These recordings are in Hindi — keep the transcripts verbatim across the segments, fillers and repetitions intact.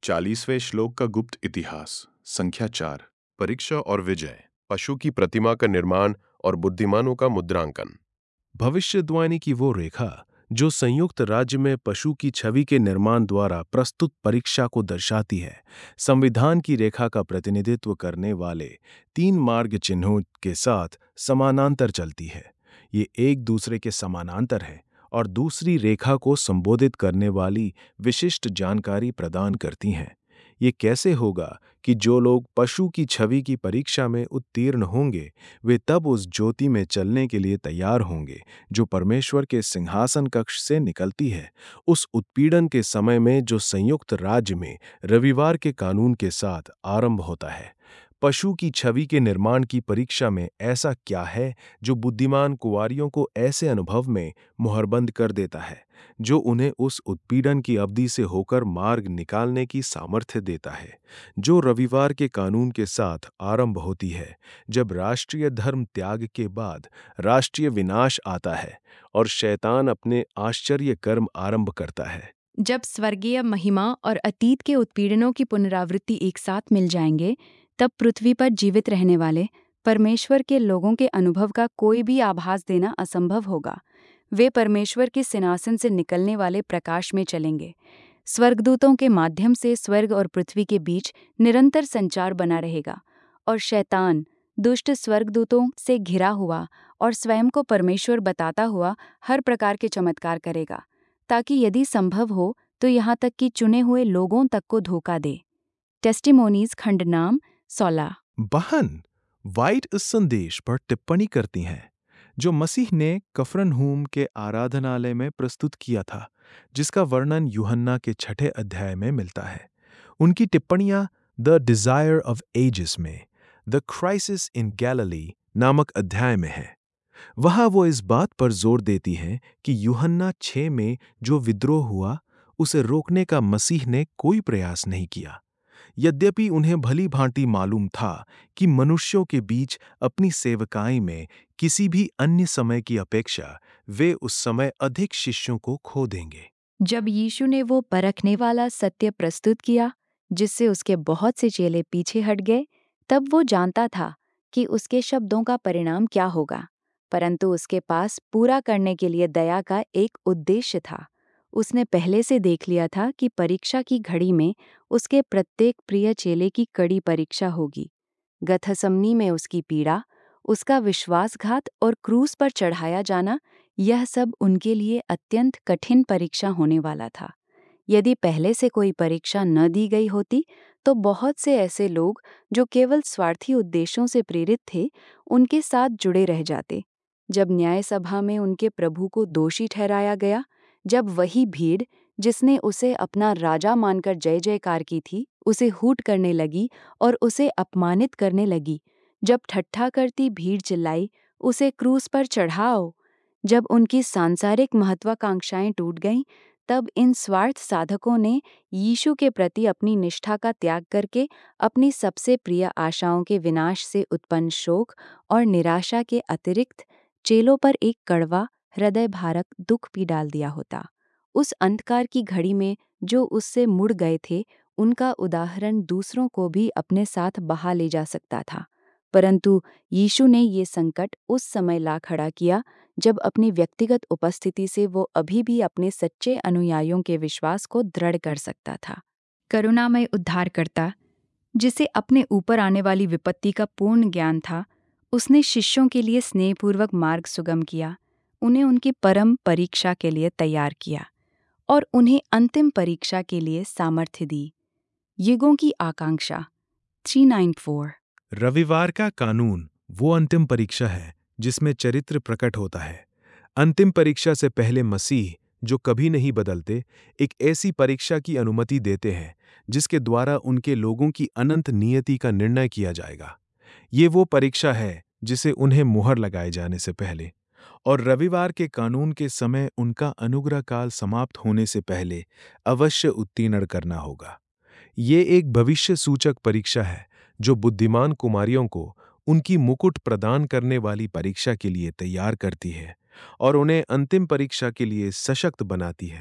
चालीसवें श्लोक का गुप्त इतिहास। संख्या चार। परीक्षा और विजय। पशु की प्रतिमा का निर्माण और बुद्धिमानों का मुद्रांकन। भविष्यवाणी की वो रेखा जो संयुक्त राज्य में पशु की छवि के निर्माण द्वारा प्रस्तुत परीक्षा को दर्शाती है, संविधान की रेखा का प्रतिनिधित्व करने वाले तीन मार्ग चिन्हों के साथ समानांतर चलती है। ये एक दूसरे के समानांतर है और दूसरी रेखा को संबोधित करने वाली विशिष्ट जानकारी प्रदान करती हैं। ये कैसे होगा कि जो लोग पशु की छवि की परीक्षा में उत्तीर्ण होंगे, वे तब उस ज्योति में चलने के लिए तैयार होंगे जो परमेश्वर के सिंहासन कक्ष से निकलती है, उस उत्पीड़न के समय में जो संयुक्त राज्य में रविवार के कानून के साथ आरंभ होता है। पशु की छवि के निर्माण की परीक्षा में ऐसा क्या है जो बुद्धिमान कुंवारियों को ऐसे अनुभव में मुहरबंद कर देता है, जो उन्हें उस उत्पीड़न की अवधि से होकर मार्ग निकालने की सामर्थ्य देता है, जो रविवार के कानून के साथ आरंभ होती है, जब राष्ट्रीय धर्म त्याग के बाद राष्ट्रीय विनाश आता है और शैतान अपने आश्चर्य कर्म आरंभ करता है। जब स्वर्गीय महिमा और अतीत के उत्पीड़नों की पुनरावृत्ति एक साथ मिल जाएंगे, तब पृथ्वी पर जीवित रहने वाले परमेश्वर के लोगों के अनुभव का कोई भी आभास देना असंभव होगा। वे परमेश्वर के सिंहासन से निकलने वाले प्रकाश में चलेंगे। स्वर्गदूतों के माध्यम से स्वर्ग और पृथ्वी के बीच निरंतर संचार बना रहेगा और शैतान दुष्ट स्वर्गदूतों से घिरा हुआ और स्वयं को परमेश्वर बताता हुआ हर प्रकार के चमत्कार करेगा, ताकि यदि संभव हो तो यहाँ तक कि चुने हुए लोगों तक को धोखा दे। टेस्टिमोनीज खंडनाम सोलह। बहन वाइट इस संदेश पर टिप्पणी करती हैं जो मसीह ने कफरनहूम के आराधनालय में प्रस्तुत किया था, जिसका वर्णन यूहन्ना के छठे अध्याय में मिलता है। उनकी टिप्पणियां द डिजायर ऑफ एजेस में द क्राइसिस इन गैलिली नामक अध्याय में है। वहां वो इस बात पर जोर देती हैं कि यूहन्ना छह में जो विद्रोह हुआ, उसे रोकने का मसीह ने कोई प्रयास नहीं किया। यद्यपि उन्हें भली भांति मालूम था कि मनुष्यों के बीच अपनी सेवकाई में किसी भी अन्य समय की अपेक्षा वे उस समय अधिक शिष्यों को खो देंगे। जब यीशु ने वो परखने वाला सत्य प्रस्तुत किया जिससे उसके बहुत से चेले पीछे हट गए, तब वो जानता था कि उसके शब्दों का परिणाम क्या होगा, परंतु उसके पास पूरा करने के लिए दया का एक उद्देश्य था। उसने पहले से देख लिया था कि परीक्षा की घड़ी में उसके प्रत्येक प्रिय चेले की कड़ी परीक्षा होगी। गथसमनी में उसकी पीड़ा, उसका विश्वासघात और क्रूस पर चढ़ाया जाना, यह सब उनके लिए अत्यंत कठिन परीक्षा होने वाला था। यदि पहले से कोई परीक्षा न दी गई होती तो बहुत से ऐसे लोग जो केवल स्वार्थी उद्देश्यों से प्रेरित थे, उनके साथ जुड़े रह जाते। जब न्याय सभा में उनके प्रभु को दोषी ठहराया गया, जब वही भीड़ जिसने उसे अपना राजा मानकर जय जयकार की थी, उसे हूट करने लगी और उसे अपमानित करने लगी, जब ठट्ठा करती भीड़ चिल्लाई, उसे क्रूस पर चढ़ाओ, जब उनकी सांसारिक महत्वाकांक्षाएं टूट गईं, तब इन स्वार्थ साधकों ने यीशु के प्रति अपनी निष्ठा का त्याग करके अपनी सबसे प्रिय आशाओं के विनाश से उत्पन्न शोक और निराशा के अतिरिक्त चेलों पर एक कड़वा हृदय भारक दुख भी डाल दिया होता। उस अंधकार की घड़ी में जो उससे मुड़ गए थे, उनका उदाहरण दूसरों को भी अपने साथ बहा ले जा सकता था, परंतु यीशु ने ये संकट उस समय ला खड़ा किया जब अपनी व्यक्तिगत उपस्थिति से वो अभी भी अपने सच्चे अनुयायियों के विश्वास को दृढ़ कर सकता था। करुणामय उद्धारकर्ता, जिसे अपने ऊपर आने वाली विपत्ति का पूर्ण ज्ञान था, उसने शिष्यों के लिए स्नेहपूर्वक मार्ग सुगम किया, उन्हें उनकी परम परीक्षा के लिए तैयार किया और उन्हें अंतिम परीक्षा के लिए सामर्थ्य दी। युगों की आकांक्षा तीन सौ चौरानवे। रविवार का कानून वो अंतिम परीक्षा है जिसमें चरित्र प्रकट होता है। अंतिम परीक्षा से पहले मसीह, जो कभी नहीं बदलते, एक ऐसी परीक्षा की अनुमति देते हैं जिसके द्वारा उनके लोगों की अनंत नियति का निर्णय किया जाएगा। ये वो परीक्षा है जिसे उन्हें मुहर लगाए जाने से पहले और रविवार के कानून के समय उनका अनुग्रह काल समाप्त होने से पहले अवश्य उत्तीर्ण करना होगा। ये एक भविष्य सूचक परीक्षा है जो बुद्धिमान कुमारियों को उनकी मुकुट प्रदान करने वाली परीक्षा के लिए तैयार करती है और उन्हें अंतिम परीक्षा के लिए सशक्त बनाती है।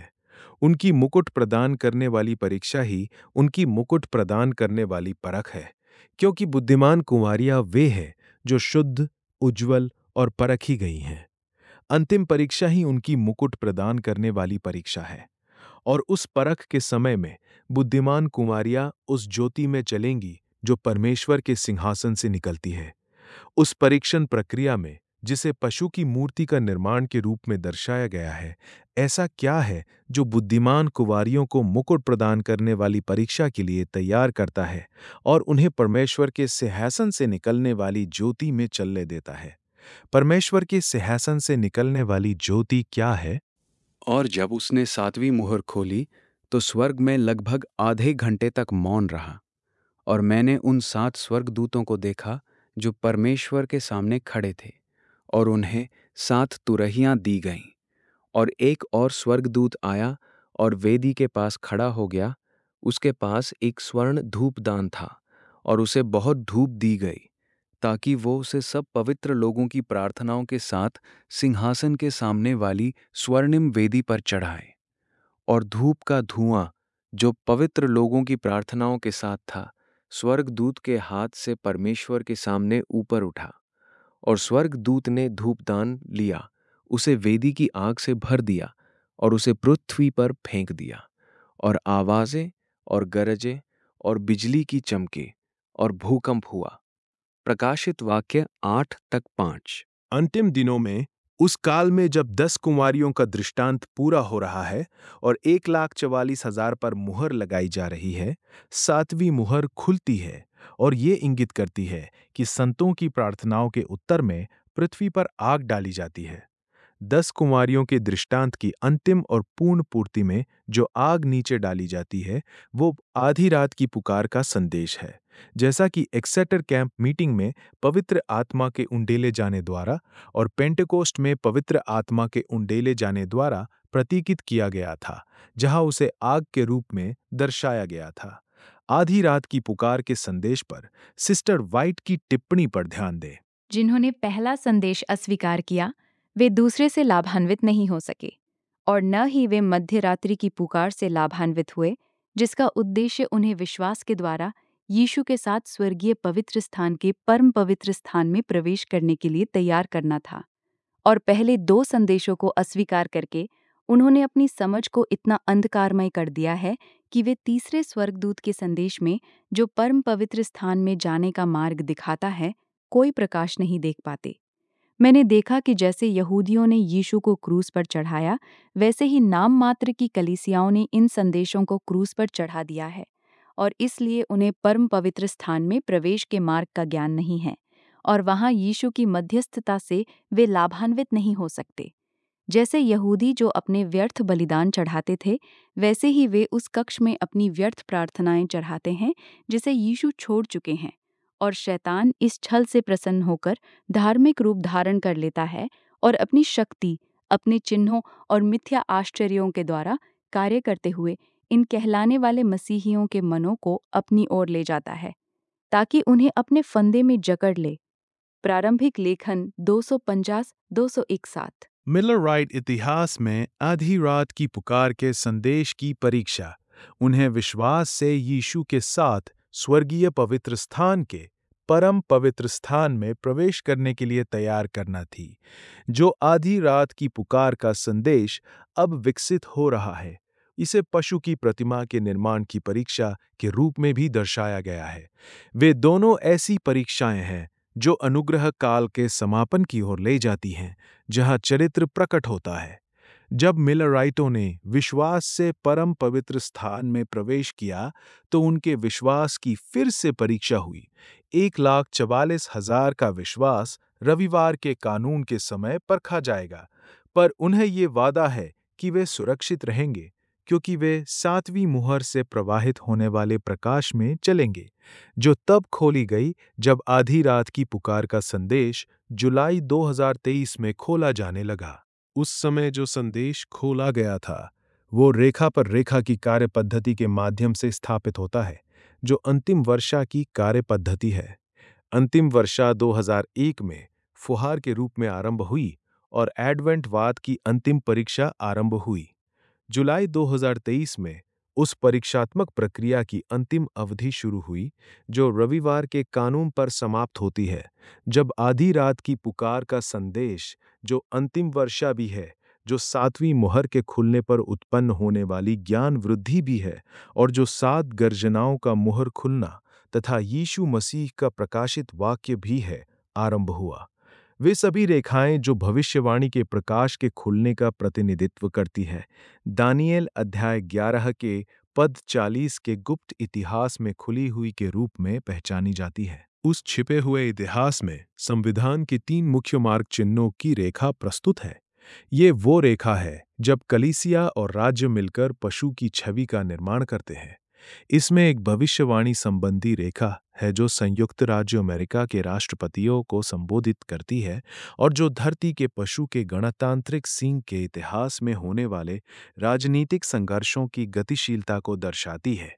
उनकी मुकुट प्रदान करने वाली परीक्षा ही उनकी मुकुट प्रदान करने वाली परख है, क्योंकि बुद्धिमान कुंवारियां वे हैं जो शुद्ध, उज्ज्वल और परखी गई हैं। अंतिम परीक्षा ही उनकी मुकुट प्रदान करने वाली परीक्षा है, और उस परख के समय में बुद्धिमान कुंवारियां उस ज्योति में चलेंगी जो परमेश्वर के सिंहासन से निकलती है। उस परीक्षण प्रक्रिया में, जिसे पशु की मूर्ति का निर्माण के रूप में दर्शाया गया है, ऐसा क्या है जो बुद्धिमान कुंवारियों को मुकुट प्रदान करने वाली परीक्षा के लिए तैयार करता है और उन्हें परमेश्वर के सिंहासन से निकलने वाली ज्योति में चलने देता है? परमेश्वर के सिंहासन से निकलने वाली ज्योति क्या है? और जब उसने सातवीं मुहर खोली तो स्वर्ग में लगभग आधे घंटे तक मौन रहा, और मैंने उन सात स्वर्गदूतों को देखा जो परमेश्वर के सामने खड़े थे, और उन्हें सात तुरहियां दी गईं। और एक और स्वर्गदूत आया और वेदी के पास खड़ा हो गया। उसके पास एक स्वर्ण धूपदान था, और उसे बहुत धूप दी गई, ताकि वो उसे सब पवित्र लोगों की प्रार्थनाओं के साथ सिंहासन के सामने वाली स्वर्णिम वेदी पर चढ़ाए। और धूप का धुआं जो पवित्र लोगों की प्रार्थनाओं के साथ था, स्वर्गदूत के हाथ से परमेश्वर के सामने ऊपर उठा, और स्वर्गदूत ने धूपदान लिया, उसे वेदी की आग से भर दिया और उसे पृथ्वी पर फेंक दिया। और आवाजें और गरजें और बिजली की चमके और भूकंप हुआ। प्रकाशित वाक्य आठ तक पांच। अंतिम दिनों में, उस काल में जब दस कुंवारियों का दृष्टांत पूरा हो रहा है और एक लाख चवालीस हजार पर मुहर लगाई जा रही है, सातवीं मुहर खुलती है और ये इंगित करती है कि संतों की प्रार्थनाओं के उत्तर में पृथ्वी पर आग डाली जाती है। दस कुंवारियों के दृष्टांत की अंतिम और पूर्ण पूर्ति में जो आग नीचे डाली जाती है, वो आधी रात की पुकार का संदेश है, जैसा कि एक्सेटर कैंप मीटिंग में पवित्र आत्मा के उंडेले जाने द्वारा और पेंटेकोस्ट में पवित्र आत्मा के उंडेले जाने द्वारा प्रतीकित किया गया था, जहां उसे आग के रूप में दर्शाया गया था। आधी रात की पुकार के संदेश पर सिस्टर वाइट की टिप्पणी पर ध्यान दें। जिन्होंने पहला संदेश अस्वीकार किया, वे दूसरे से लाभान्वित नहीं हो सके, और न ही वे मध्य रात्रि की पुकार से लाभान्वित हुए, जिसका उद्देश्य उन्हें विश्वास के द्वारा यीशु के साथ स्वर्गीय पवित्र स्थान के परम पवित्र स्थान में प्रवेश करने के लिए तैयार करना था। और पहले दो संदेशों को अस्वीकार करके उन्होंने अपनी समझ को इतना अंधकारमय कर दिया है कि वे तीसरे स्वर्गदूत के संदेश में, जो परम पवित्र स्थान में जाने का मार्ग दिखाता है, कोई प्रकाश नहीं देख पाते। मैंने देखा कि जैसे यहूदियों ने यीशु को क्रूस पर चढ़ाया, वैसे ही नाम मात्र की कलीसियाओं ने इन संदेशों को क्रूस पर चढ़ा दिया है, और इसलिए उन्हें परम पवित्र स्थान में प्रवेश के मार्ग का ज्ञान नहीं है, और वहां यीशु की मध्यस्थता से वे लाभान्वित नहीं हो सकते। जैसे यहूदी जो अपने व्यर्थ बलिदान चढ़ाते थे, वैसे ही वे उस कक्ष में अपनी व्यर्थ प्रार्थनाएं चढ़ाते हैं जिसे यीशु छोड़ चुके हैं, और शैतान इस छल से प्रसन्न होकर धार्मिक रूप धारण कर लेता है और अपनी शक्ति, अपने चिन्हों और मिथ्या आश्चर्यों के द्वारा कार्य करते हुए इन कहलाने वाले मसीहियों के मनों को अपनी ओर ले जाता है, ताकि उन्हें अपने फंदे में जकड़ ले। प्रारंभिक लेखन दो सौ पचास दो सौ इकसठ। मिलरराइट इतिहास में आधी रात की पुकार के संदेश की परीक्षा उन्हें विश्वास से यीशु के साथ स्वर्गीय पवित्र स्थान के परम पवित्र स्थान में प्रवेश करने के लिए तैयार करना थी। जो आधी रात की पुकार का संदेश अब विकसित हो रहा है, इसे पशु की प्रतिमा के निर्माण की परीक्षा के रूप में भी दर्शाया गया है। वे दोनों ऐसी परीक्षाएं हैं जो अनुग्रह काल के समापन की ओर ले जाती हैं, जहां चरित्र प्रकट होता है। जब मिलराइटों ने विश्वास से परम पवित्र स्थान में प्रवेश किया, तो उनके विश्वास की फिर से परीक्षा हुई। एक लाख चवालीस हजार का विश्वास रविवार के कानून के समय परखा जाएगा, पर उन्हें ये वादा है कि वे सुरक्षित रहेंगे, क्योंकि वे सातवीं मुहर से प्रवाहित होने वाले प्रकाश में चलेंगे, जो तब खोली गई जब आधी रात की पुकार का संदेश जुलाई दो हज़ार तेईस में खोला जाने लगा। उस समय जो संदेश खोला गया था, वो रेखा पर रेखा की कार्य पद्धति के माध्यम से स्थापित होता है, जो अंतिम वर्षा की कार्य पद्धति है। अंतिम वर्षा दो हज़ार एक में फुहार के रूप में आरंभ हुई और एडवेंटवाद की अंतिम परीक्षा आरंभ हुई। जुलाई दो हज़ार तेईस में उस परीक्षात्मक प्रक्रिया की अंतिम अवधि शुरू हुई जो रविवार के कानून पर समाप्त होती है, जब आधी रात की पुकार का संदेश, जो अंतिम वर्षा भी है, जो सातवीं मुहर के खुलने पर उत्पन्न होने वाली ज्ञान वृद्धि भी है और जो सात गर्जनाओं का मुहर खुलना तथा यीशु मसीह का प्रकाशित वाक्य भी है, आरंभ हुआ। वे सभी रेखाएं जो भविष्यवाणी के प्रकाश के खुलने का प्रतिनिधित्व करती है, दानियेल अध्याय ग्यारह के पद चालीस के गुप्त इतिहास में खुली हुई के रूप में पहचानी जाती है। उस छिपे हुए इतिहास में संविधान के तीन मुख्य मार्ग चिन्हों की रेखा प्रस्तुत है। ये वो रेखा है जब कलीसिया और राज्य मिलकर पशु की छवि का निर्माण करते हैं। इसमें एक भविष्यवाणी संबंधी रेखा है जो संयुक्त राज्य अमेरिका के राष्ट्रपतियों को संबोधित करती है और जो धरती के पशु के गणतांत्रिक सींग के इतिहास में होने वाले राजनीतिक संघर्षों की गतिशीलता को दर्शाती है।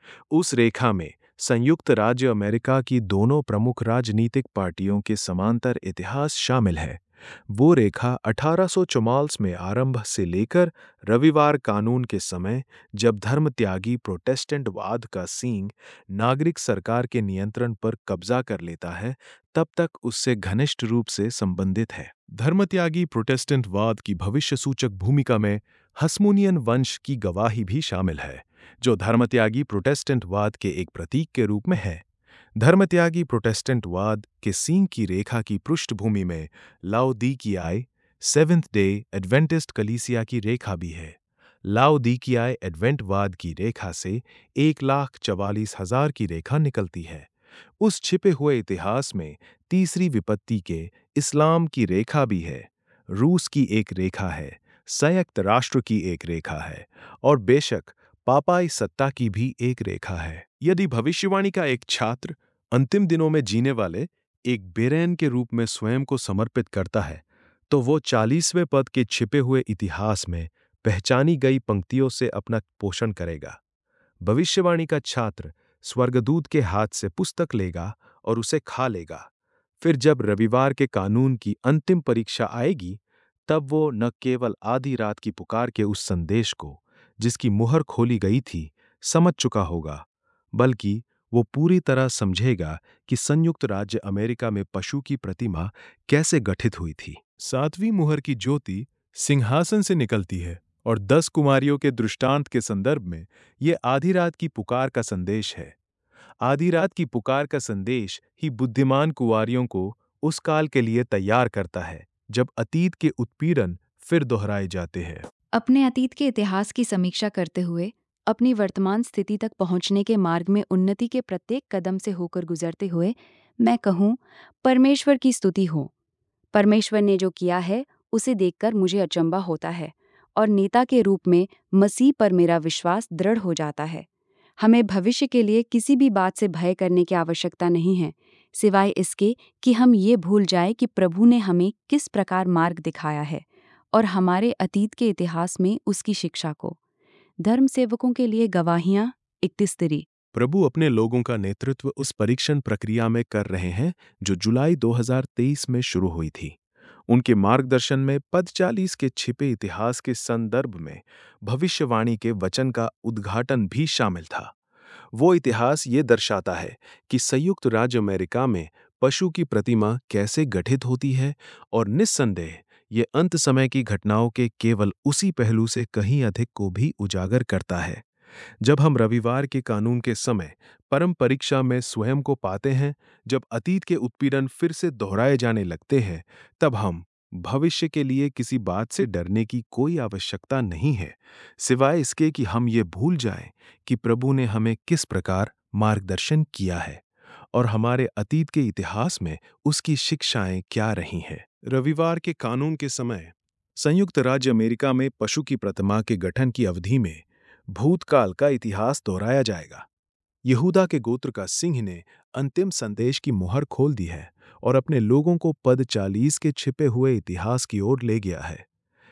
उस रेखा में संयुक्त राज्य अमेरिका की दोनों प्रमुख राजनीतिक पार्टियों के समांतर इतिहास शामिल है। वो रेखा अठारह सौ चौवालीस में आरंभ से लेकर रविवार कानून के समय, जब धर्मत्यागी प्रोटेस्टेंटवाद का सींग नागरिक सरकार के नियंत्रण पर कब्जा कर लेता है, तब तक उससे घनिष्ठ रूप से संबंधित है। धर्मत्यागी प्रोटेस्टेंटवाद की भविष्यसूचक भूमिका में हस्मोनियन वंश की गवाही भी शामिल है, जो धर्मत्यागी प्रोटेस्टेंटवाद के एक प्रतीक के रूप में है। धर्मत्यागी प्रोटेस्टेंटवाद के सींग की रेखा की पृष्ठभूमि में लाओदीकियाई सेवेंथ डे एडवेंटिस्ट कलीसिया की रेखा भी है। लाओदीकियाई एडवेंटवाद की रेखा से एक लाख चवालीस हजार की रेखा निकलती है। उस छिपे हुए इतिहास में तीसरी विपत्ति के इस्लाम की रेखा भी है। रूस की एक रेखा है, संयुक्त राष्ट्र की एक रेखा है और बेशक पापाई सत्ता की भी एक रेखा है। यदि भविष्यवाणी का एक छात्र अंतिम दिनों में जीने वाले एक बेरैन के रूप में स्वयं को समर्पित करता है, तो वो चालीसवें पद के छिपे हुए इतिहास में पहचानी गई पंक्तियों से अपना पोषण करेगा। भविष्यवाणी का छात्र स्वर्गदूत के हाथ से पुस्तक लेगा और उसे खा लेगा। फिर जब रविवार के कानून की अंतिम परीक्षा आएगी, तब वो न केवल आधी रात की पुकार के उस संदेश को, जिसकी मुहर खोली गई थी, समझ चुका होगा, बल्कि वो पूरी तरह समझेगा कि संयुक्त राज्य अमेरिका में पशु की प्रतिमा कैसे गठित हुई थी। सातवीं मुहर की ज्योति सिंहासन से निकलती है और दस कुमारियों के दृष्टांत के संदर्भ में ये आधी रात की पुकार का संदेश है। आधी रात की पुकार का संदेश ही बुद्धिमान कुंवारियों को उस काल के लिए तैयार करता है जब अतीत के उत्पीड़न फिर दोहराए जाते हैं। अपने अतीत के इतिहास की समीक्षा करते हुए अपनी वर्तमान स्थिति तक पहुंचने के मार्ग में उन्नति के प्रत्येक कदम से होकर गुजरते हुए मैं कहूँ, परमेश्वर की स्तुति हो। परमेश्वर ने जो किया है उसे देखकर मुझे अचंभा होता है और नेता के रूप में मसीह पर मेरा विश्वास दृढ़ हो जाता है। हमें भविष्य के लिए किसी भी बात से भय करने की आवश्यकता नहीं है, सिवाय इसके कि हम ये भूल जाएं कि प्रभु ने हमें किस प्रकार मार्ग दिखाया है और हमारे अतीत के इतिहास में उसकी शिक्षा को। धर्म सेवकों के लिए गवाहियां इकतीस तिरी। प्रभु अपने लोगों का नेतृत्व उस परीक्षण प्रक्रिया में कर रहे हैं जो जुलाई दो हज़ार तेईस में शुरू हुई थी। उनके मार्गदर्शन में पद चालीस के छिपे इतिहास के संदर्भ में भविष्यवाणी के वचन का उद्घाटन भी शामिल था। वो इतिहास ये दर्शाता है कि संयुक्त राज्य अमेरिका में पशु की प्रतिमा कैसे गठित होती है और निस्संदेह ये अंत समय की घटनाओं के केवल उसी पहलू से कहीं अधिक को भी उजागर करता है। जब हम रविवार के कानून के समय परम परीक्षा में स्वयं को पाते हैं, जब अतीत के उत्पीड़न फिर से दोहराए जाने लगते हैं, तब हम भविष्य के लिए किसी बात से डरने की कोई आवश्यकता नहीं है, सिवाय इसके कि हम ये भूल जाएं कि प्रभु ने हमें किस प्रकार मार्गदर्शन किया है और हमारे अतीत के इतिहास में उसकी शिक्षाएं क्या रही हैं। रविवार के कानून के समय संयुक्त राज्य अमेरिका में पशु की प्रतिमा के गठन की अवधि में भूतकाल का इतिहास दोहराया जाएगा। यहूदा के गोत्र का सिंह ने अंतिम संदेश की मुहर खोल दी है और अपने लोगों को पद चालीस के छिपे हुए इतिहास की ओर ले गया है।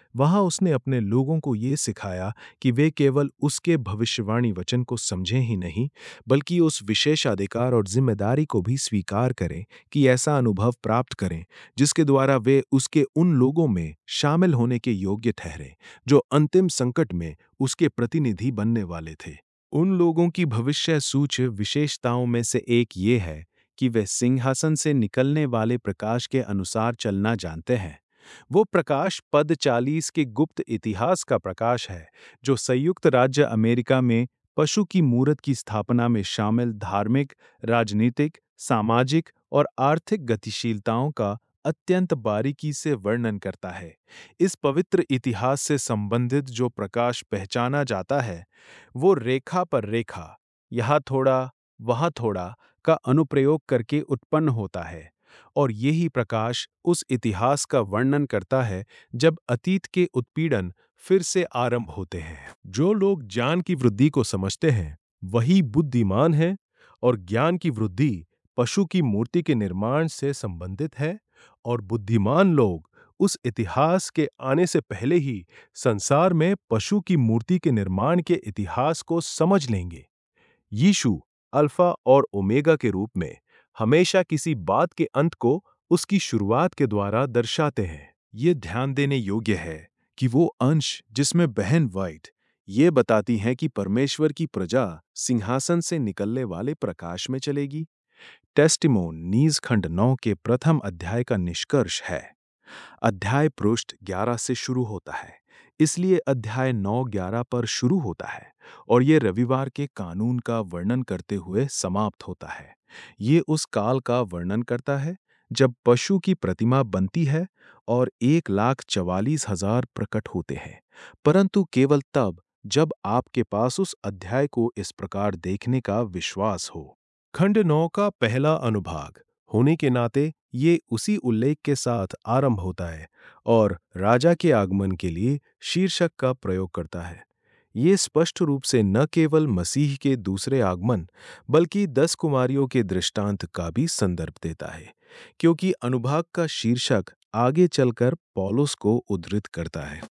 वहां उसने अपने लोगों को ये सिखाया कि वे केवल उसके भविष्यवाणी वचन को समझें ही नहीं, बल्कि उस विशेष अधिकार और जिम्मेदारी को भी स्वीकार करें कि ऐसा अनुभव प्राप्त करें जिसके द्वारा वे उसके उन लोगों में शामिल होने के योग्य ठहरे जो अंतिम संकट में उसके प्रतिनिधि बनने वाले थे। उन लोगों की भविष्य सूच विशेषताओं में से एक ये है कि वे सिंहासन से निकलने वाले प्रकाश के अनुसार चलना जानते हैं। वो प्रकाश पद चालीस के गुप्त इतिहास का प्रकाश है, जो संयुक्त राज्य अमेरिका में पशु की मूरत की स्थापना में शामिल धार्मिक, राजनीतिक, सामाजिक और आर्थिक गतिशीलताओं का अत्यंत बारीकी से वर्णन करता है। इस पवित्र इतिहास से संबंधित जो प्रकाश पहचाना जाता है, वो रेखा पर रेखा, यहाँ थोड़ा, वहाँ थोड़ा का अनुप्रयोग करके उत्पन्न होता है, और यही प्रकाश उस इतिहास का वर्णन करता है जब अतीत के उत्पीड़न फिर से आरंभ होते हैं। जो लोग ज्ञान की वृद्धि को समझते हैं वही बुद्धिमान हैं, और ज्ञान की वृद्धि पशु की मूर्ति के निर्माण से संबंधित है, और बुद्धिमान लोग उस इतिहास के आने से पहले ही संसार में पशु की मूर्ति के निर्माण के इतिहास को समझ लेंगे। यीशु अल्फा और ओमेगा के रूप में हमेशा किसी बात के अंत को उसकी शुरुआत के द्वारा दर्शाते हैं। ये ध्यान देने योग्य है कि वो अंश जिसमें बहन वाइट ये बताती हैं कि परमेश्वर की प्रजा सिंहासन से निकलने वाले प्रकाश में चलेगी, टेस्टिमोन नीज खंड नौ के प्रथम अध्याय का निष्कर्ष है। अध्याय पृष्ठ ग्यारह से शुरू होता है, इसलिए अध्याय नौ ग्यारह पर शुरू होता है और ये रविवार के कानून का वर्णन करते हुए समाप्त होता है। ये उस काल का वर्णन करता है जब पशु की प्रतिमा बनती है और एक लाख चवालीस हजार प्रकट होते हैं, परंतु केवल तब जब आपके पास उस अध्याय को इस प्रकार देखने का विश्वास हो। खंड नौ का पहला अनुभाग होने के नाते ये उसी उल्लेख के साथ आरंभ होता है और राजा के आगमन के लिए शीर्षक का प्रयोग करता है। ये स्पष्ट रूप से न केवल मसीह के दूसरे आगमन बल्कि दस कुमारियों के दृष्टांत का भी संदर्भ देता है, क्योंकि अनुभाग का शीर्षक आगे चलकर पौलुस को उद्धृत करता है।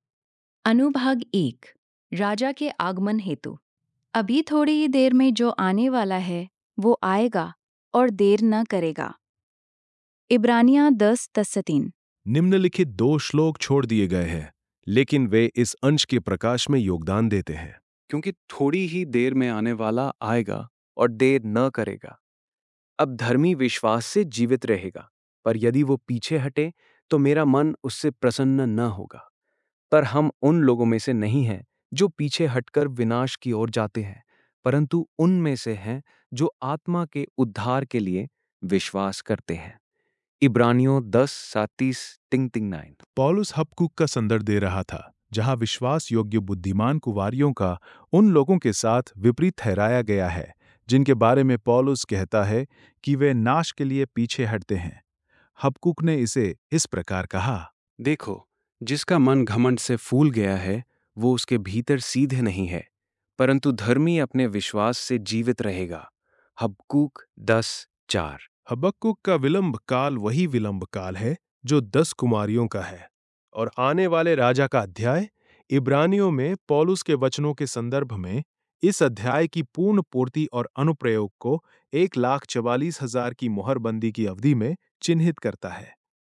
अनुभाग एक, राजा के आगमन हेतु। अभी थोड़ी ही देर में जो आने वाला है वो आएगा और देर न करेगा। इब्रानियां दस तस्तीन। निम्नलिखित दो श्लोक छोड़ दिए गए हैं, लेकिन वे इस अंश के प्रकाश में योगदान देते हैं। क्योंकि थोड़ी ही देर में आने वाला आएगा और देर न करेगा। अब धर्मी विश्वास से जीवित रहेगा, पर यदि वो पीछे हटे तो मेरा मन उससे प्रसन्न न होगा। पर हम उन लोगों में से नहीं हैं जो पीछे हटकर विनाश की ओर जाते हैं, परंतु उनमें से हैं जो आत्मा के उद्धार के लिए विश्वास करते हैं। इब्रानियों दस सातीस तिंग तिंग नाइन। पौलुस हबकुक का संदर्भ दे रहा था, जहां विश्वास योग्य बुद्धिमान कुंवारियों का उन लोगों के साथ विपरीत ठहराया गया है जिनके बारे में पौलुस कहता है कि वे नाश के लिए पीछे हटते हैं। हबकुक ने इसे इस प्रकार कहा, देखो, जिसका मन घमंड से फूल गया है वो उसके भीतर सीधे नहीं है, परंतु धर्मी अपने विश्वास से जीवित रहेगा। हबक्कूक दस चार। हबक्कुक का विलंब काल वही विलंब काल है जो दस कुमारियों का है, और आने वाले राजा का अध्याय इब्रानियों में पौलुस के वचनों के संदर्भ में इस अध्याय की पूर्ण पूर्ति और अनुप्रयोग को एक लाख चवालीस हजार की मोहरबंदी की अवधि में चिन्हित करता है।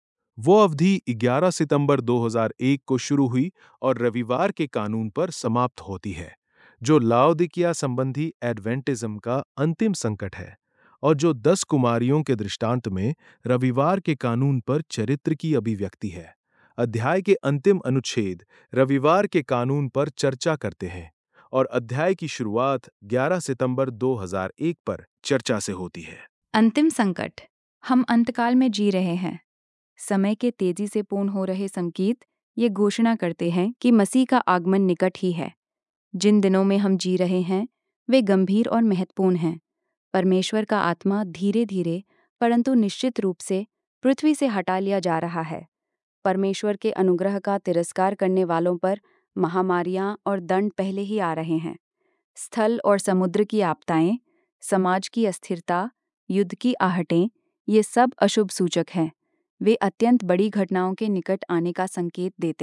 वो अवधि ग्यारह सितंबर दो हज़ार एक को शुरू हुई और रविवार के कानून पर समाप्त होती है, जो लाओदिकिया संबंधी एडवेंटिज्म का अंतिम संकट है, और जो दस कुमारियों के दृष्टांत में रविवार के कानून पर चरित्र की अभिव्यक्ति है। अध्याय के अंतिम अनुच्छेद रविवार के कानून पर चर्चा करते हैं और अध्याय की शुरुआत ग्यारह सितंबर दो हज़ार एक पर चर्चा से होती है। अंतिम संकट। हम अंतकाल में जी रहे हैं। समय के तेजी से पूर्ण हो रहे संकेत ये घोषणा करते हैं कि मसीह का आगमन निकट ही है। जिन दिनों में हम जी रहे हैं वे गंभीर और महत्वपूर्ण हैं। परमेश्वर का आत्मा धीरे धीरे परंतु निश्चित रूप से पृथ्वी से हटा लिया जा रहा है। परमेश्वर के अनुग्रह का तिरस्कार करने वालों पर महामारियां और दंड पहले ही आ रहे हैं। स्थल और समुद्र की आपदाएं, समाज की अस्थिरता, युद्ध की आहटें, ये सब अशुभ सूचक हैं। वे अत्यंत बड़ी घटनाओं के निकट आने का संकेत देते हैं।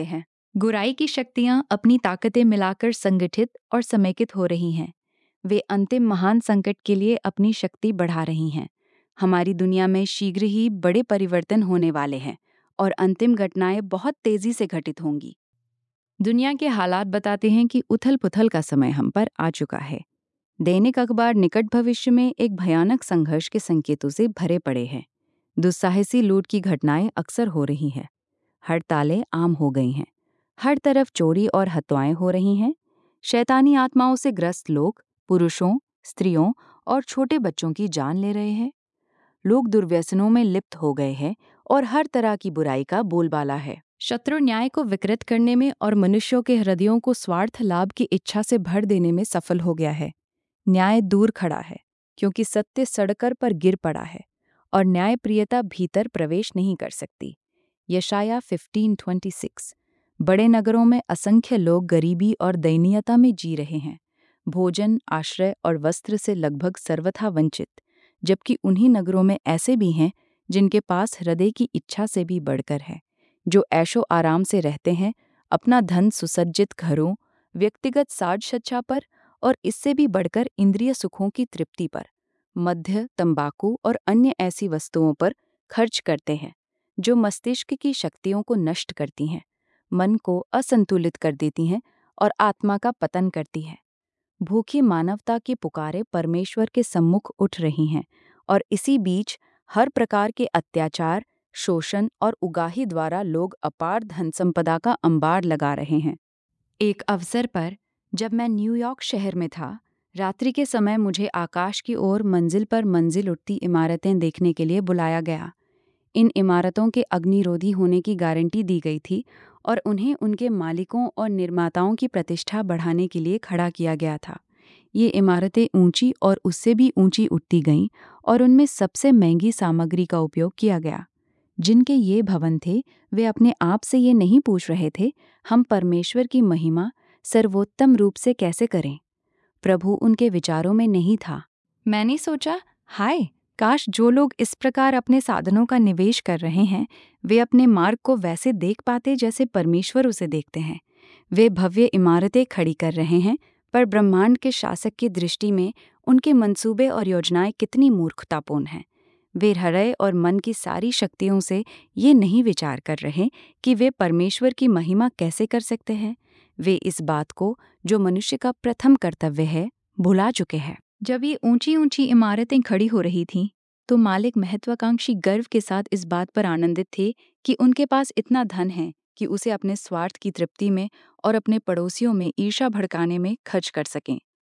बुराई की शक्तियां अपनी ताकतें मिलाकर संगठित और समेकित हो रही हैं। वे अंतिम महान संकट के लिए अपनी शक्ति बढ़ा रही हैं। हमारी दुनिया में शीघ्र ही बड़े परिवर्तन होने वाले हैं और अंतिम घटनाएं बहुत तेजी से घटित होंगी। दुनिया के हालात बताते हैं कि उथल-पुथल का समय हम पर आ चुका है। दैनिक अखबार निकट भविष्य में एक भयानक संघर्ष के संकेतों से भरे पड़े हैं। दुस्साहसी लूट की घटनाएं अक्सर हो रही हैं। हड़तालें आम हो गई हैं। हर तरफ चोरी और हत्याएं हो रही हैं। शैतानी आत्माओं से ग्रस्त लोग पुरुषों, स्त्रियों और छोटे बच्चों की जान ले रहे हैं। लोग दुर्व्यसनों में लिप्त हो गए हैं और हर तरह की बुराई का बोलबाला है। शत्रु न्याय को विकृत करने में और मनुष्यों के हृदयों को स्वार्थ लाभ की इच्छा से भर देने में सफल हो गया है। न्याय दूर खड़ा है क्योंकि सत्य सड़कर पर गिर पड़ा है और न्यायप्रियता भीतर प्रवेश नहीं कर सकती। यशाया पंद्रह छब्बीस। बड़े नगरों में असंख्य लोग गरीबी और दयनीयता में जी रहे हैं, भोजन, आश्रय और वस्त्र से लगभग सर्वथा वंचित, जबकि उन्हीं नगरों में ऐसे भी हैं जिनके पास हृदय की इच्छा से भी बढ़कर है, जो ऐशो आराम से रहते हैं, अपना धन सुसज्जित घरों, व्यक्तिगत साज-सज्जा पर और इससे भी बढ़कर इंद्रिय सुखों की तृप्ति पर, मद्य, तंबाकू और अन्य ऐसी वस्तुओं पर खर्च करते हैं जो मस्तिष्क की शक्तियों को नष्ट करती हैं, मन को असंतुलित कर देती हैं और आत्मा का पतन करती हैं। भूखी मानवता की पुकारें परमेश्वर के सम्मुख उठ रही हैं और इसी बीच हर प्रकार के अत्याचार, शोषण और उगाही द्वारा लोग अपार धन संपदा का अंबार लगा रहे हैं। एक अवसर पर जब मैं न्यूयॉर्क शहर में था, रात्रि के समय मुझे आकाश की ओर मंजिल पर मंजिल उठती इमारतें देखने के लिए बुलाया गया। इन इमारतों के अग्निरोधी होने की गारंटी दी गई थी और उन्हें उनके मालिकों और निर्माताओं की प्रतिष्ठा बढ़ाने के लिए खड़ा किया गया था। ये इमारतें ऊंची और उससे भी ऊंची उठती गईं और उनमें सबसे महंगी सामग्री का उपयोग किया गया। जिनके ये भवन थे, वे अपने आप से ये नहीं पूछ रहे थे, हम परमेश्वर की महिमा सर्वोत्तम रूप से कैसे करें। प्रभु उनके विचारों में नहीं था। मैंने सोचा, हाय, काश जो लोग इस प्रकार अपने साधनों का निवेश कर रहे हैं, वे अपने मार्ग को वैसे देख पाते जैसे परमेश्वर उसे देखते हैं। वे भव्य इमारतें खड़ी कर रहे हैं, पर ब्रह्मांड के शासक की दृष्टि में उनके मंसूबे और योजनाएं कितनी मूर्खतापूर्ण हैं। वे हृदय और मन की सारी शक्तियों से ये नहीं विचार कर रहे कि वे परमेश्वर की महिमा कैसे कर सकते हैं। वे इस बात को, जो मनुष्य का प्रथम कर्तव्य है, भुला चुके हैं। जब ये ऊंची ऊंची इमारतें खड़ी हो रही थीं, तो मालिक महत्वाकांक्षी गर्व के साथ इस बात पर आनंदित थे कि उनके पास इतना धन है कि उसे अपने स्वार्थ की तृप्ति में और अपने पड़ोसियों में ईर्ष्या भड़काने में खर्च कर सकें।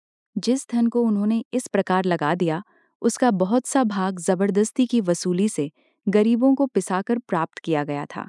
जिस धन को उन्होंने इस प्रकार लगा दिया, उसका बहुत सा भाग जबरदस्ती की वसूली से गरीबों को पिसाकर प्राप्त किया गया था।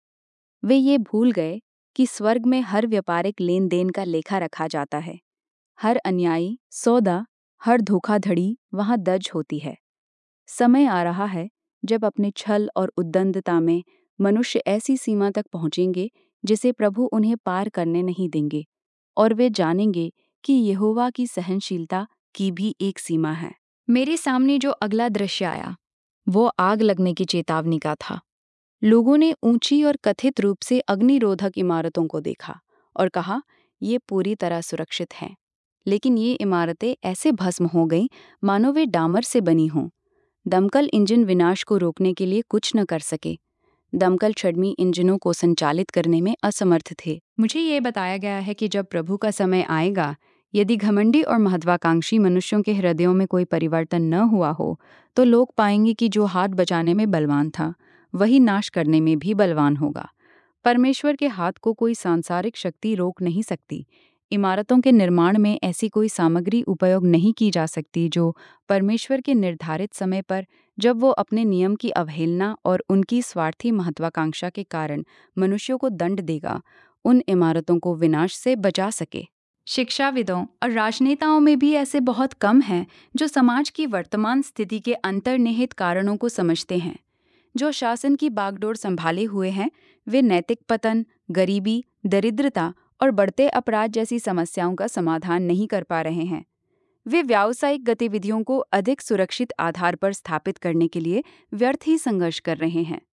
वे ये भूल गए कि स्वर्ग में हर व्यापारिक लेन देन का लेखा रखा जाता है। हर अन्यायी सौदा, हर धोखाधड़ी वहां दर्ज होती है। समय आ रहा है जब अपने छल और उद्दंडता में मनुष्य ऐसी सीमा तक पहुंचेंगे जिसे प्रभु उन्हें पार करने नहीं देंगे, और वे जानेंगे कि यहोवा की सहनशीलता की भी एक सीमा है। मेरे सामने जो अगला दृश्य आया, वो आग लगने की चेतावनी का था। लोगों ने ऊंची और कथित रूप से अग्निरोधक इमारतों को देखा और कहा, ये पूरी तरह सुरक्षित हैं। लेकिन ये इमारतें ऐसे भस्म हो गईं मानो वे डामर से बनी हों। दमकल इंजन विनाश को रोकने के लिए कुछ न कर सके। दमकल छड़मी इंजनों को संचालित करने में असमर्थ थे। मुझे ये बताया गया है कि जब प्रभु का समय आएगा, यदि घमंडी और महत्वाकांक्षी मनुष्यों के हृदयों में कोई परिवर्तन न हुआ हो, तो लोग पाएंगे कि जो हाथ बचाने में बलवान था, वही नाश करने में भी बलवान होगा। परमेश्वर के हाथ को कोई सांसारिक शक्ति रोक नहीं सकती। इमारतों के निर्माण में ऐसी कोई सामग्री उपयोग नहीं की जा सकती जो परमेश्वर के निर्धारित समय पर, जब वो अपने नियम की अवहेलना और उनकी स्वार्थी महत्वाकांक्षा के कारण मनुष्यों को दंड देगा, उन इमारतों को विनाश से बचा सके। शिक्षाविदों और राजनेताओं में भी ऐसे बहुत कम हैं जो समाज की वर्तमान स्थिति के अंतर्निहित कारणों को समझते हैं। जो शासन की बागडोर संभाले हुए हैं, वे नैतिक पतन, गरीबी, दरिद्रता और बढ़ते अपराध जैसी समस्याओं का समाधान नहीं कर पा रहे हैं। वे व्यावसायिक गतिविधियों को अधिक सुरक्षित आधार पर स्थापित करने के लिए व्यर्थ ही संघर्ष कर रहे हैं।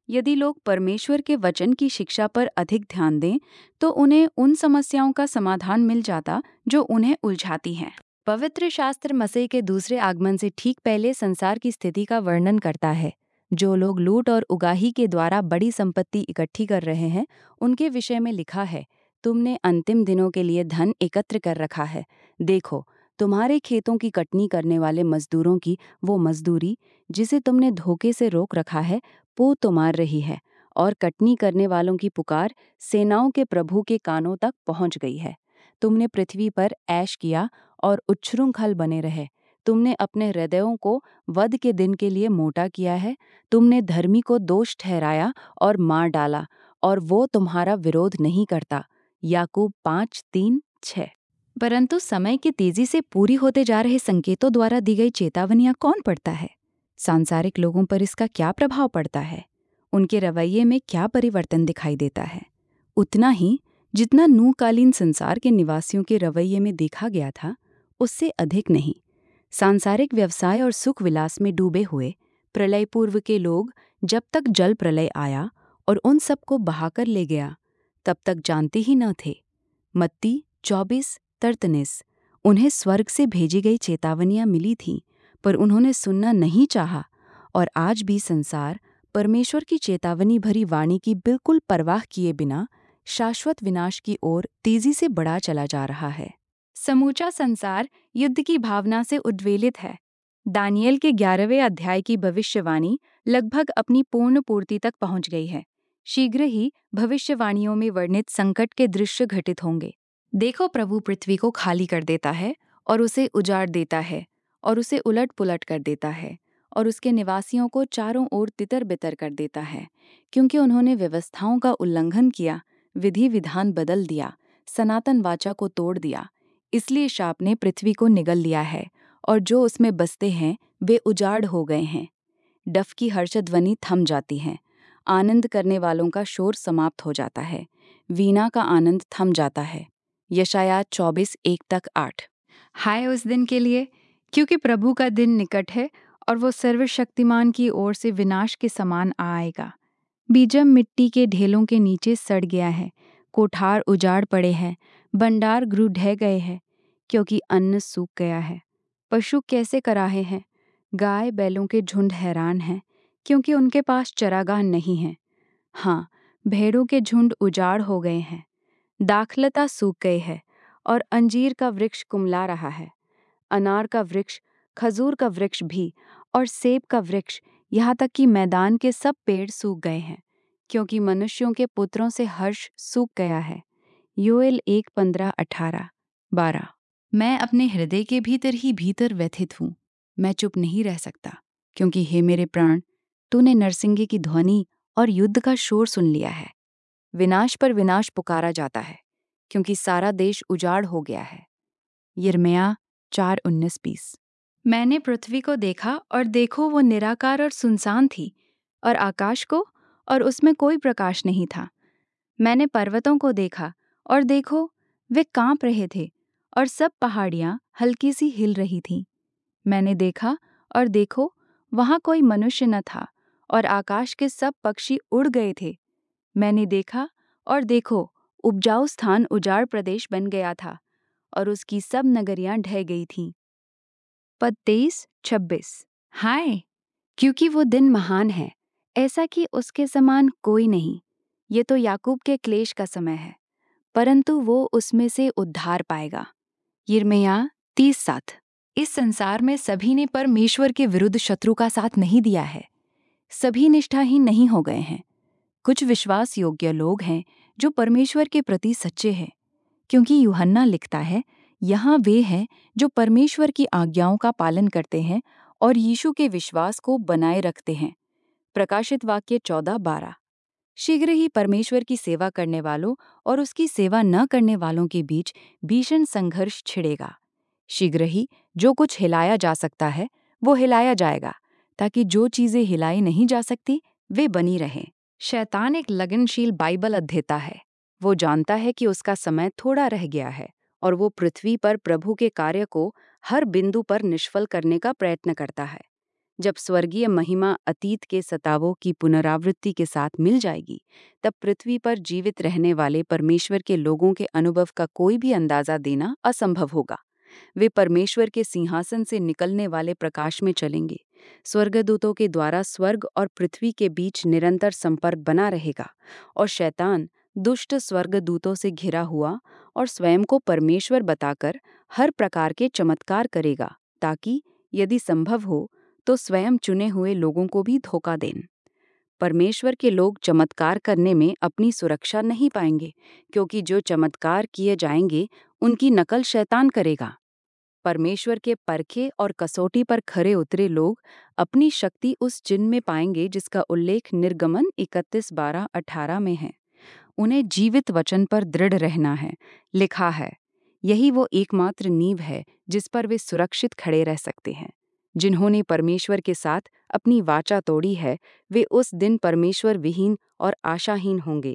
यदि लोग परमेश्वर के वचन की शिक्षा पर अधिक ध्यान दें तो उन्हें उन समस्याओं का समाधान मिल जाता जो उन्हें उलझाती हैं। पवित्र शास्त्र मसीह के दूसरे आगमन से ठीक पहले संसार की स्थिति का वर्णन करता है। जो लोग लूट और उगाही के द्वारा बड़ी संपत्ति इकट्ठी कर रहे हैं, उनके विषय में लिखा है, तुमने अंतिम दिनों के लिए धन एकत्र कर रखा है। देखो, तुम्हारे खेतों की कटनी करने वाले मजदूरों की वो मजदूरी जिसे तुमने धोखे से रोक रखा है, पू तो मार रही है, और कटनी करने वालों की पुकार सेनाओं के प्रभु के कानों तक पहुंच गई है। तुमने पृथ्वी पर ऐश किया और उच्छृंखल बने रहे। तुमने अपने हृदयों को वध के दिन के लिए मोटा किया है। तुमने धर्मी को दोष ठहराया और मार डाला, और वो तुम्हारा विरोध नहीं करता। याकूब पाँच तीन छः। परंतु समय की तेजी से पूरी होते जा रहे संकेतों द्वारा दी गई चेतावनियां कौन पढ़ता है? सांसारिक लोगों पर इसका क्या प्रभाव पड़ता है? उनके रवैये में क्या परिवर्तन दिखाई देता है? उतना ही जितना नूकालीन संसार के निवासियों के रवैये में देखा गया था, उससे अधिक नहीं। सांसारिक व्यवसाय और सुख विलास में डूबे हुए प्रलय पूर्व के लोग जब तक जल प्रलय आया और उन सबको बहाकर ले गया, तब तक जानते ही न थे। मत्ती चौबीस तैंतालीस। उन्हें स्वर्ग से भेजी गई चेतावनियां मिली थीं, पर उन्होंने सुनना नहीं चाहा, और आज भी संसार परमेश्वर की चेतावनी भरी वाणी की बिल्कुल परवाह किए बिना शाश्वत विनाश की ओर तेजी से बढ़ा चला जा रहा है। समूचा संसार युद्ध की भावना से उद्वेलित है। दानियेल के ग्यारहवें अध्याय की भविष्यवाणी लगभग अपनी पूर्ण पूर्ति तक पहुंच गई है। शीघ्र ही भविष्यवाणियों में वर्णित संकट के दृश्य घटित होंगे। देखो, प्रभु पृथ्वी को खाली कर देता है और उसे उजाड़ देता है, और उसे उलट पुलट कर देता है, और उसके निवासियों को चारों ओर तितर बितर कर देता है, क्योंकि उन्होंने व्यवस्थाओं का उल्लंघन किया, विधि विधान बदल दिया, सनातन वाचा को तोड़ दिया। इसलिए शाप ने पृथ्वी को निगल लिया है, और जो उसमें बसते हैं वे उजाड़ हो गए हैं। डफ की हर्षध्वनि थम जाती है, आनंद करने वालों का शोर समाप्त हो जाता है, वीणा का आनंद थम जाता है। यशाया चौबीस एक तक आठ। हाय उस दिन के लिए, क्योंकि प्रभु का दिन निकट है और वो सर्वशक्तिमान की ओर से विनाश के समान आएगा। बीजम मिट्टी के ढेलों के नीचे सड़ गया है, कोठार उजाड़ पड़े हैं, भंडार गृह ढह गए हैं, क्योंकि अन्न सूख गया है। पशु कैसे कराहे हैं, गाय बैलों के झुंड हैरान हैं, क्योंकि उनके पास चरागाह नहीं है। हाँ, भेड़ों के झुंड उजाड़ हो गए हैं। दाखलता सूख गई है और अंजीर का वृक्ष कुमला रहा है। अनार का वृक्ष, खजूर का वृक्ष भी, और सेब का वृक्ष, यहाँ तक कि मैदान के सब पेड़ सूख गए हैं, क्योंकि मनुष्यों के पुत्रों से हर्ष सूख गया है। योएल एक पंद्रह अठारह बारह। मैं अपने हृदय के भीतर ही भीतर व्यथित हूँ। मैं चुप नहीं रह सकता, क्योंकि हे मेरे प्राण, तूने नरसिंगे की ध्वनि और युद्ध का शोर सुन लिया है। विनाश पर विनाश पुकारा जाता है, क्योंकि सारा देश उजाड़ हो गया है। यिर्मयाह चार उन्नीस बीस। मैंने पृथ्वी को देखा, और देखो वो निराकार और सुनसान थी, और आकाश को, और उसमें कोई प्रकाश नहीं था। मैंने पर्वतों को देखा, और देखो वे कांप रहे थे, और सब पहाड़ियां हल्की सी हिल रही थीं। मैंने देखा, और देखो वहां कोई मनुष्य न था, और आकाश के सब पक्षी उड़ गए थे। मैंने देखा, और देखो उपजाऊ स्थान उजाड़ प्रदेश बन गया था, और उसकी सब नगरियां ढह गई थीं। पद तेईस छब्बीस। हाय, क्योंकि वो दिन महान है, ऐसा कि उसके समान कोई नहीं। ये तो याकूब के क्लेश का समय है, परंतु वो उसमें से उद्धार पाएगा। यिर्मयाह तीस सात। इस संसार में सभी ने परमेश्वर के विरुद्ध शत्रु का साथ नहीं दिया है। सभी निष्ठाहीन नहीं हो गए हैं। कुछ विश्वास योग्य लोग हैं जो परमेश्वर के प्रति सच्चे हैं, क्योंकि यूहन्ना लिखता है, यहाँ वे हैं जो परमेश्वर की आज्ञाओं का पालन करते हैं और यीशु के विश्वास को बनाए रखते हैं। प्रकाशित वाक्य चौदह बारह। शीघ्र ही परमेश्वर की सेवा करने वालों और उसकी सेवा न करने वालों के बीच भीषण संघर्ष छिड़ेगा। शीघ्र ही जो कुछ हिलाया जा सकता है वो हिलाया जाएगा, ताकि जो चीजें हिलाई नहीं जा सकती वे बनी रहें। शैतान एक लगनशील बाइबल अध्येता है। वो जानता है कि उसका समय थोड़ा रह गया है, और वो पृथ्वी पर प्रभु के कार्य को हर बिंदु पर निष्फल करने का प्रयत्न करता है। जब स्वर्गीय महिमा अतीत के सतावों की पुनरावृत्ति के साथ मिल जाएगी, तब पृथ्वी पर जीवित रहने वाले परमेश्वर के लोगों के अनुभव का कोई भी अंदाजा देना असंभव होगा। वे परमेश्वर के सिंहासन से निकलने वाले प्रकाश में चलेंगे। स्वर्गदूतों के द्वारा स्वर्ग और पृथ्वी के बीच निरंतर संपर्क बना रहेगा और शैतान दुष्ट स्वर्गदूतों से घिरा हुआ और स्वयं को परमेश्वर बताकर हर प्रकार के चमत्कार करेगा, ताकि यदि संभव हो तो स्वयं चुने हुए लोगों को भी धोखा दें। परमेश्वर के लोग चमत्कार करने में अपनी सुरक्षा नहीं पाएंगे, क्योंकि जो चमत्कार किए जाएंगे उनकी नकल शैतान करेगा। परमेश्वर के परखे और कसौटी पर खरे उतरे लोग अपनी शक्ति उस चिन्ह में पाएंगे जिसका उल्लेख निर्गमन इकतीस बारह अठारह में है। उन्हें जीवित वचन पर दृढ़ रहना है। लिखा है, यही वो एकमात्र नींव है जिस पर वे सुरक्षित खड़े रह सकते हैं। जिन्होंने परमेश्वर के साथ अपनी वाचा तोड़ी है, वे उस दिन परमेश्वर विहीन और आशाहीन होंगे।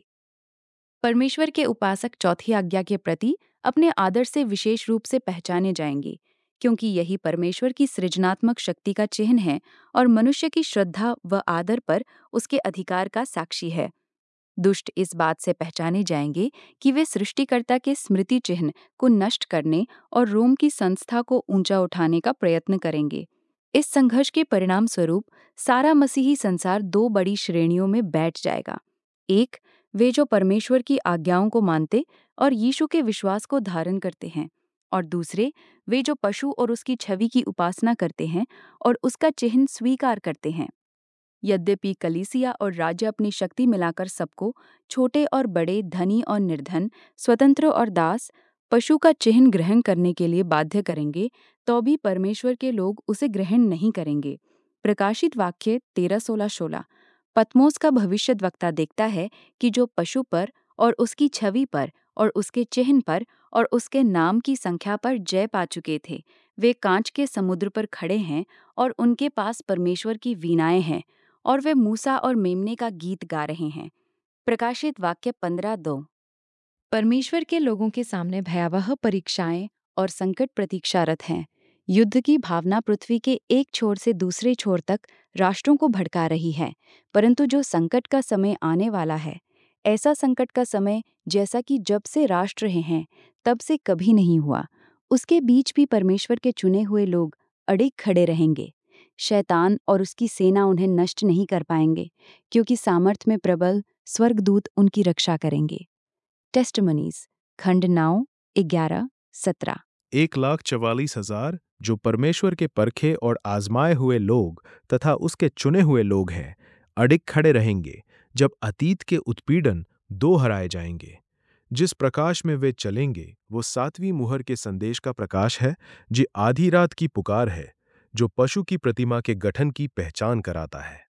परमेश्वर के उपासक चौथी आज्ञा के प्रति अपने आदर से विशेष रूप से पहचाने जाएंगे, क्योंकि यही परमेश्वर की सृजनात्मक शक्ति का चिन्ह है और मनुष्य की श्रद्धा व आदर पर उसके अधिकार का साक्षी है। दुष्ट इस बात से पहचाने जाएंगे कि वे सृष्टिकर्ता के स्मृति चिन्ह को नष्ट करने और रोम की संस्था को ऊंचा उठाने का प्रयत्न करेंगे। इस संघर्ष के परिणाम स्वरूप सारा मसीही संसार दो बड़ी श्रेणियों में बैठ जाएगा। एक, वे जो परमेश्वर की आज्ञाओं को मानते और यीशु के विश्वास को धारण करते हैं, और दूसरे, वे जो पशु और उसकी छवि की उपासना करते हैं और उसका चिन्ह स्वीकार करते हैं। यद्यपि कलीसिया और राज्य अपनी शक्ति मिलाकर सबको, छोटे और बड़े, धनी और निर्धन, स्वतंत्र और दास, पशु का चिन्ह ग्रहण करने के लिए बाध्य करेंगे, तो भी परमेश्वर के लोग उसे ग्रहण नहीं करेंगे। प्रकाशित वाक्य तेरह सोलह सोलह। पतमोस का भविष्यद्वक्ता देखता है कि जो पशु पर और उसकी छवि पर और उसके चिन्ह पर और उसके नाम की संख्या पर जय पा चुके थे, वे कांच के समुद्र पर खड़े हैं और उनके पास परमेश्वर की वीणाएं हैं और वे मूसा और मेमने का गीत गा रहे हैं। प्रकाशित वाक्य पंद्रह दो। परमेश्वर के लोगों के सामने भयावह परीक्षाएं और संकट प्रतीक्षारत हैं। युद्ध की भावना पृथ्वी के एक छोर से दूसरे छोर तक राष्ट्रों को भड़का रही है, परंतु जो संकट का समय आने वाला है, ऐसा संकट का समय जैसा कि जब से राष्ट्र रहे हैं तब से कभी नहीं हुआ, उसके बीच भी परमेश्वर के चुने हुए लोग अडिग खड़े रहेंगे। शैतान और उसकी सेना उन्हें नष्ट नहीं कर पाएंगे, क्योंकि सामर्थ्य में प्रबल स्वर्गदूत उनकी रक्षा करेंगे। टेस्टिमनीज, खंड नौ ग्यारह सत्रह। एक लाख चवालीस हजार जो परमेश्वर के परखे और आजमाए हुए लोग तथा उसके चुने हुए लोग हैं, अडिग खड़े रहेंगे जब अतीत के उत्पीड़न दो हराए जाएंगे। जिस प्रकाश में वे चलेंगे वो सातवीं मुहर के संदेश का प्रकाश है, जो आधी रात की पुकार है, जो पशु की प्रतिमा के गठन की पहचान कराता है।